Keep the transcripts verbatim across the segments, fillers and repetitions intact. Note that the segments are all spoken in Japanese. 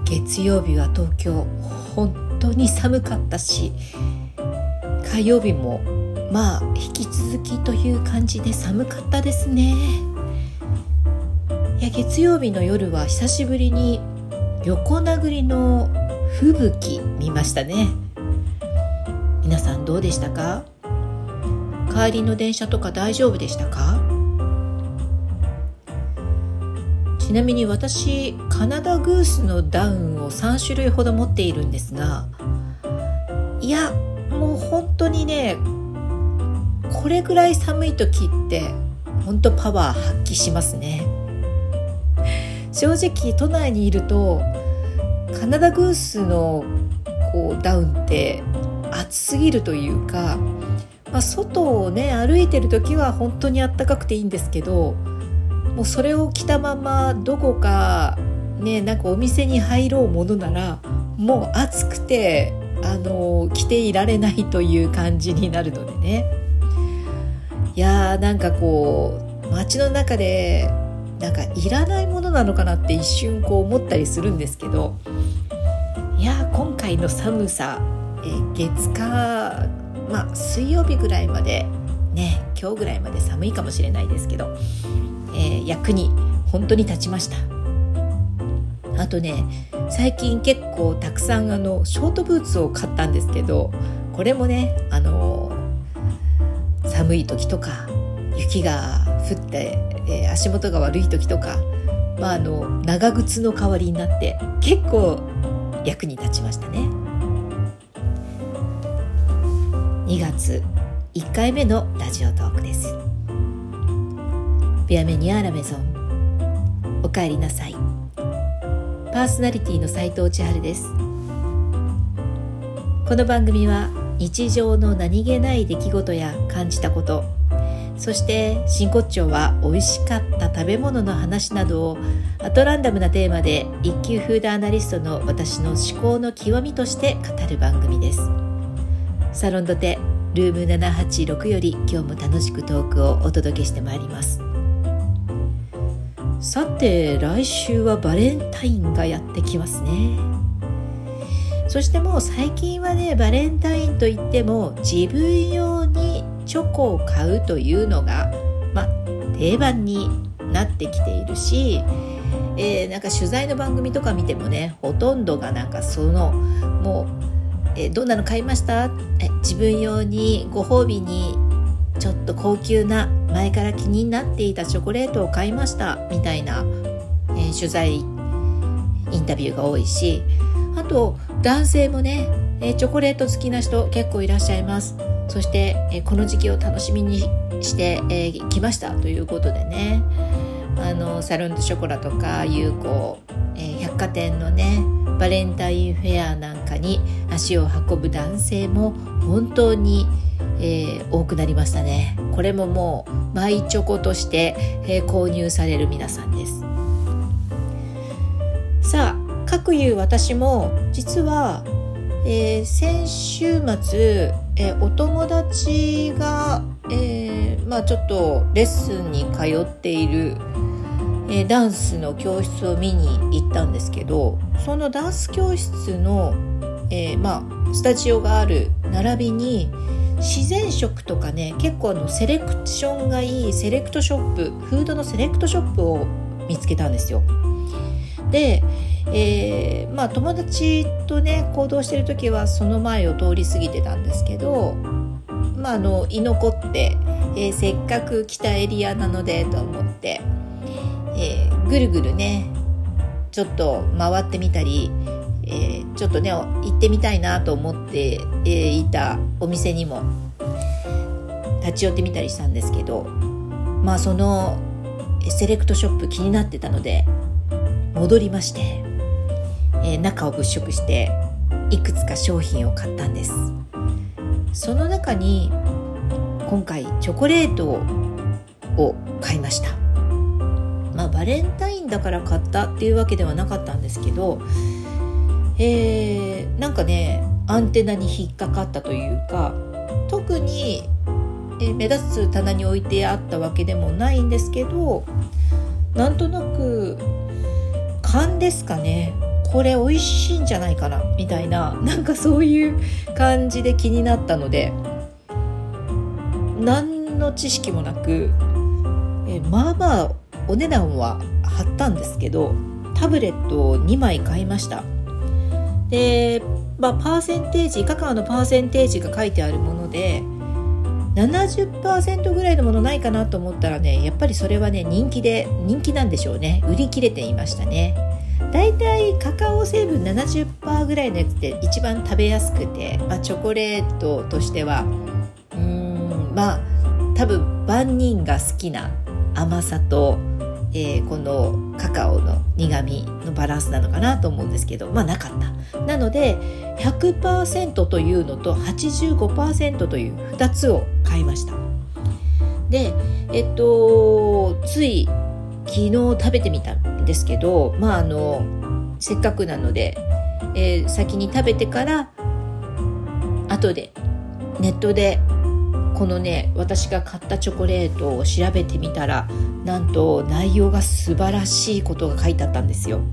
月曜日は東京本当に寒かったし、火曜日もまあ引き続きという感じで寒かったですね。いや、月曜日の夜は久しぶりに横殴りの吹雪見ましたね。皆さんどうでしたか？帰りの電車とか大丈夫でしたか？ちなみに私、カナダグースのダウンをさん種類ほど持っているんですが、いやもう本当にね、これぐらい寒い時って本当パワー発揮しますね。正直都内にいるとカナダグースのこうダウンって暑すぎるというか、まあ、外をね歩いてる時は本当に暖かくていいんですけど、もうそれを着たままどこかね、なんかお店に入ろうものならもう暑くてあの着ていられないという感じになるのでね。いやー、なんかこう街の中でなんかいらないものなのかなって一瞬こう思ったりするんですけど、いや今回の寒さ、え月火、まあ水曜日ぐらいまでね、今日ぐらいまで寒いかもしれないですけど、えー、役に本当に立ちました。あとね、最近結構たくさんあのショートブーツを買ったんですけど、これもね、あのー、寒い時とか雪が降って、えー、足元が悪い時とか、まあ、あの長靴の代わりになって結構役に立ちましたね。にがついっかいめのラジオトークです。ビアメニアーラメゾン、おかえりなさい。パーソナリティの斉藤千春です。この番組は日常の何気ない出来事や感じたこと、そして真骨頂は美味しかった食べ物の話などをアトランダムなテーマで一級フードアナリストの私の思考の極みとして語る番組です。サロンドテルームななはちろくより今日も楽しくトークをお届けしてまいります。さて、来週はバレンタインがやってきますね。そしてもう最近はね、バレンタインといっても自分用にチョコを買うというのが、まあ、定番になってきているし、えー、なんか取材の番組とか見てもね、ほとんどがなんかそのもう、えー、どんなの買いました？え自分用にご褒美にちょっと高級な前から気になっていたチョコレートを買いましたみたいな、えー、取材インタビューが多いし、あと男性もね、えー、チョコレート好きな人結構いらっしゃいます。そして、えー、この時期を楽しみにして、えー、来ましたということでね、あのサロンドショコラとかユーコ、えー、百貨店のねバレンタインフェアなんかに足を運ぶ男性も本当に、えー、多くなりましたね。これももうマイチョコとして、えー、購入される皆さんです。さあ、かくいう私も実は、えー、先週末、えー、お友達が、えーまあ、ちょっとレッスンに通っている、えー、ダンスの教室を見に行ったんですけど、そのダンス教室の、えーまあ、スタジオがある並びに自然食とかね、結構あのセレクションがいいセレクトショップ、フードのセレクトショップを見つけたんですよ。で、えーまあ、友達とね行動してる時はその前を通り過ぎてたんですけど、まあ、あの居残って、えー、せっかく来たエリアなのでと思って、えー、ぐるぐるねちょっと回ってみたり、えー、ちょっとね行ってみたいなと思って、えー、いたお店にも立ち寄ってみたりしたんですけど、まあそのセレクトショップ気になってたので戻りまして、えー、中を物色していくつか商品を買ったんです。その中に今回チョコレートを買いました。まあバレンタインだから買ったっていうわけではなかったんですけど、えー、なんかねアンテナに引っかかったというか、特に、えー、目立つ棚に置いてあったわけでもないんですけど、なんとなく勘ですかね、 これ美味しいんじゃないかなみたいな、なんかそういう感じで気になったので、何の知識もなくえまあまあお値段は張ったんですけど、タブレットをにまい買いました。で、まあ、パーセンテージカカオのパーセンテージが書いてあるもので ななじゅっパーセント ぐらいのものないかなと思ったらね、やっぱりそれはね人気で人気なんでしょうね。売り切れていましたね。だいたいカカオ成分 ななじゅっパーセント ぐらいのやつって一番食べやすくて、まあ、チョコレートとしてはうーんまあ多分万人が好きな甘さと、えー、このカカオの苦味のバランスなのかなと思うんですけど、まあなかった。なので ひゃくパーセント というのと はちじゅうごパーセント というふたつを買いました。で、えっとつい昨日食べてみたんですけど、まああのせっかくなので、えー、先に食べてから後でネットでこのね私が買ったチョコレートを調べてみたら、なんと内容が素晴らしいことが書いてあったんですよ。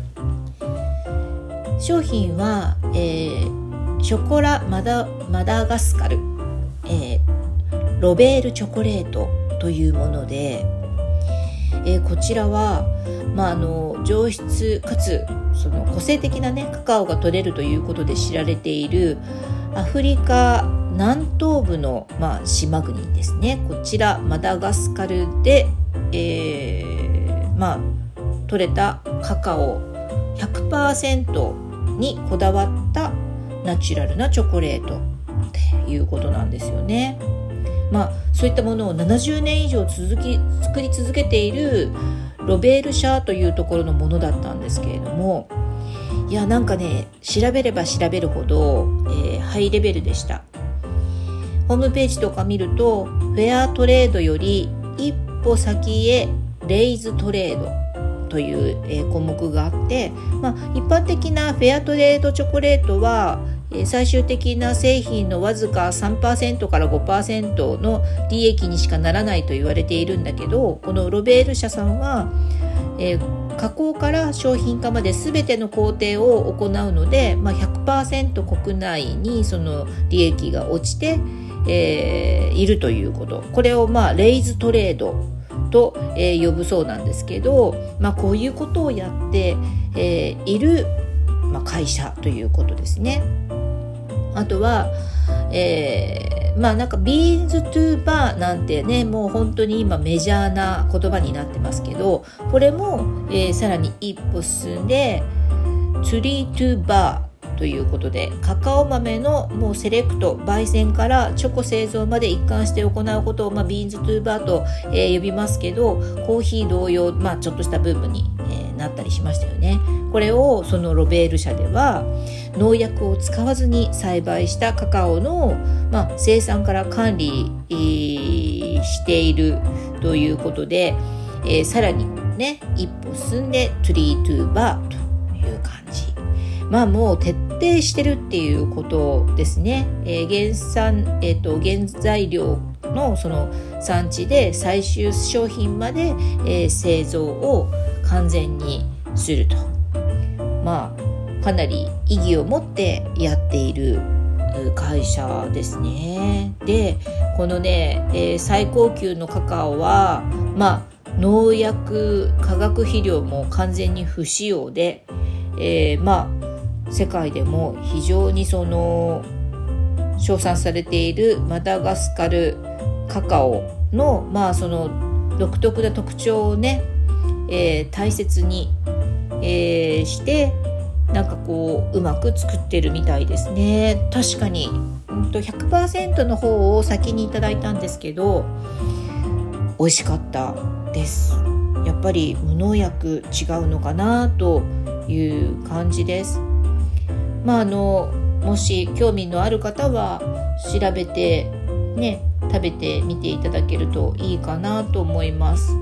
商品は、えー、ショコラマダ、マダガスカル、えー、ロベールチョコレートというもので、えー、こちらは、まあ、あの上質かつその個性的な、ね、カカオが取れるということで知られているアフリカ南東部の、まあ、島国ですね。こちらマダガスカルで、えーまあ、取れたカカオ ひゃくパーセント にこだわったナチュラルなチョコレートっていうことなんですよね。まあ、そういったものをななじゅうねん以上続き作り続けているロベール社というところのものだったんですけれども、いやなんかね調べれば調べるほど、えー、ハイレベルでした。ホームページとか見るとフェアトレードより一歩先へレイズトレードという、えー、項目があって、まあ、一般的なフェアトレードチョコレートは、えー、最終的な製品のわずか さんパーセント から ごパーセント の利益にしかならないと言われているんだけど、このロベール社さんは、えー、加工から商品化まで全ての工程を行うので、まあ、ひゃくパーセント 国内にその利益が落ちてえー、いるということ、これをまあレイズトレードと、えー、呼ぶそうなんですけど、まあ、こういうことをやって、えー、いる、まあ、会社ということですね。あとは、えー、まあなんかビーンズトゥーバーなんてね、もう本当に今メジャーな言葉になってますけど、これも、えー、さらに一歩進んでトゥリートゥーバーということで、カカオ豆のもうセレクト焙煎からチョコ製造まで一貫して行うことを、まあ、ビーンズトゥーバーと、えー、呼びますけど、コーヒー同様、まあ、ちょっとしたブームに、えー、なったりしましたよね。これをそのロベール社では農薬を使わずに栽培したカカオの、まあ、生産から管理、えー、しているということで、えー、さらにね一歩進んでトゥリートゥーバーという感じ、まあもう徹底してるっていうことですね。えー、原産、えーと、原材料のその産地で最終商品まで、えー、製造を完全にすると、まあかなり意義を持ってやっている会社ですね。で、このね、えー、最高級のカカオはまあ農薬化学肥料も完全に不使用で、えー、まあ世界でも非常にその称賛されているマダガスカルカカオの、まあ、その独特な特徴をね、えー、大切に、えー、してなんかこううまく作ってるみたいですね。確かに ひゃくパーセント の方を先にいただいたんですけど美味しかったです。やっぱり無農薬違うのかなという感じです。まあ、あのもし興味のある方は調べてね食べてみていただけるといいかなと思います。うん、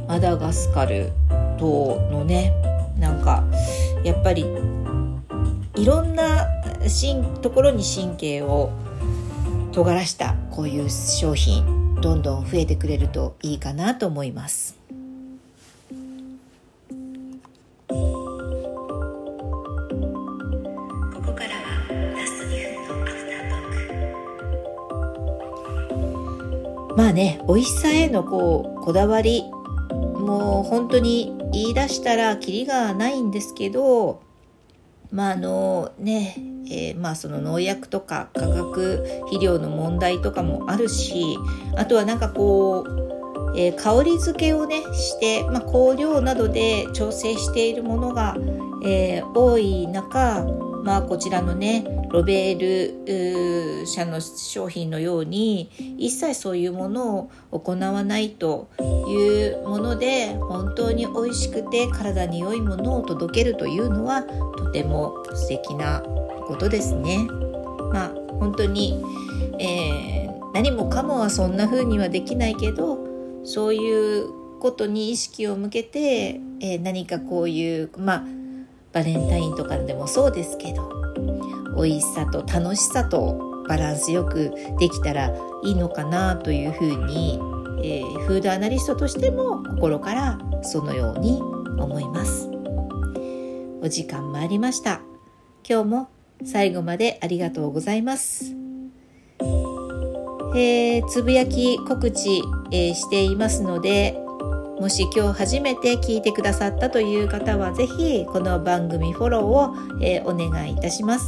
マダガスカル島のねなんかやっぱりいろんなところに神経を尖らしたこういう商品どんどん増えてくれるといいかなと思います。 まあね、美味しさへのこうこだわり、もう本当に言い出したらキリがないんですけど、まああのね、えー、まあその農薬とか化学肥料の問題とかもあるし、あとはなんかこう、えー、香り付けをねして、まあ、香料などで調整しているものが、えー、多い中、まあこちらのねロベール社の商品のように一切そういうものを行わないというもので、本当に美味しくて体に良いものを届けるというのはとても素敵なことですね。まあ本当に、えー、何もかもはそんな風にはできないけど、そういうことに意識を向けて、えー、何かこういうまあバレンタインとかでもそうですけど、美味しさと楽しさとバランスよくできたらいいのかなというふうに、えー、フードアナリストとしても心からそのように思います。お時間もありました。今日も最後までありがとうございます。えー、つぶやき告知、えー、していますので、もし今日初めて聞いてくださったという方はぜひこの番組フォローを、えー、お願いいたします。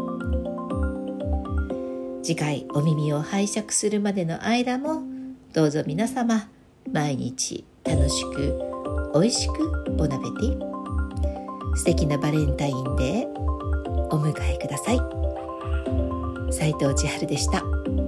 次回お耳を拝借するまでの間もどうぞ皆様毎日楽しく美味しくボナペティ、素敵なバレンタインデーお迎えください。斉藤千春でした。